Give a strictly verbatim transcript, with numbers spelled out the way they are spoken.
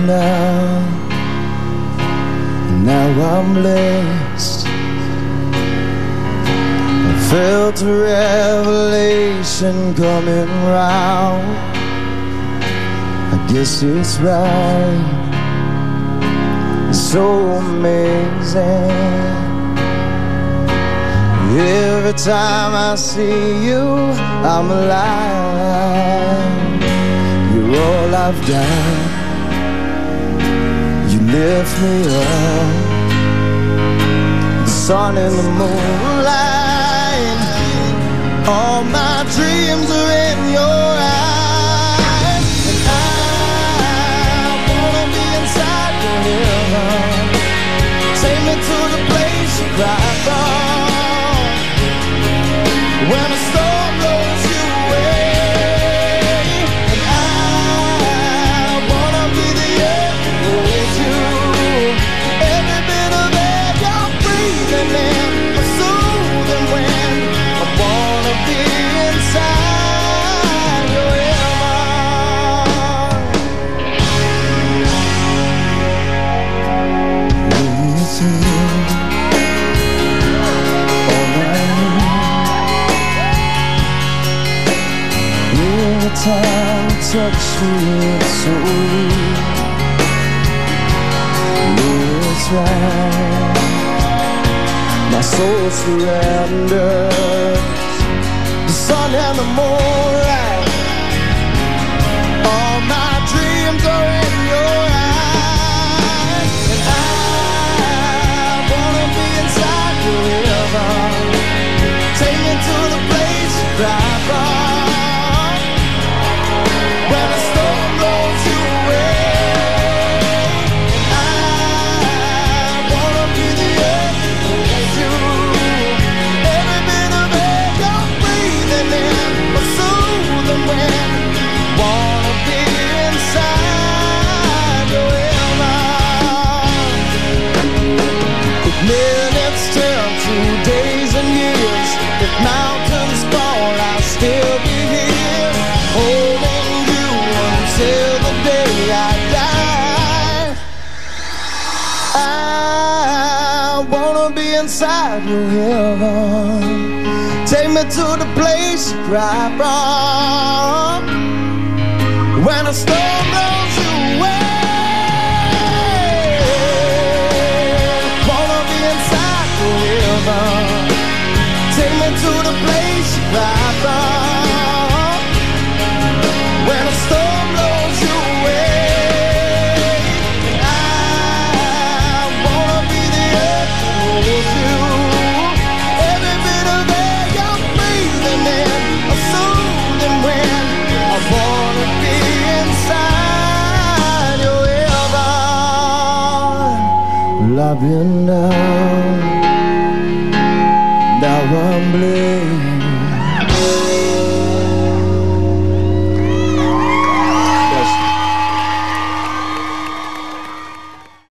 down, now I'm blessed. I felt a revelation coming round. I guess it's right, it's so amazing. Every time I see you, I'm alive. You're all I've got. You lift me up. The sun and the moonlight, all my dreams are in your eyes. And I wanna be inside your heaven. Take me to the place you cry from. When the storm blows you away, and I wanna be the air with you. Every bit of air you're breathing in, a soothing wind. I wanna be inside your heaven. With you, all I every time you touch me, it's so real. It's right, my soul surrenders. The sun and the moonlight, all my dreams are in your eyes. And I wanna be inside your heaven. Take me to the place you cry from. Minutes turn to days and years. If mountains fall, I'll still be here, holding you until the day I die. I wanna be inside your heaven. Take me to the place you cry from. When a storm blows you away, take me to the place you cry from. When a storm blows you away, I wanna be the earth with you. Every bit of air you're breathing in, a soothing wind. I wanna be inside your heaven. Well, I've been down, now I'm blessed.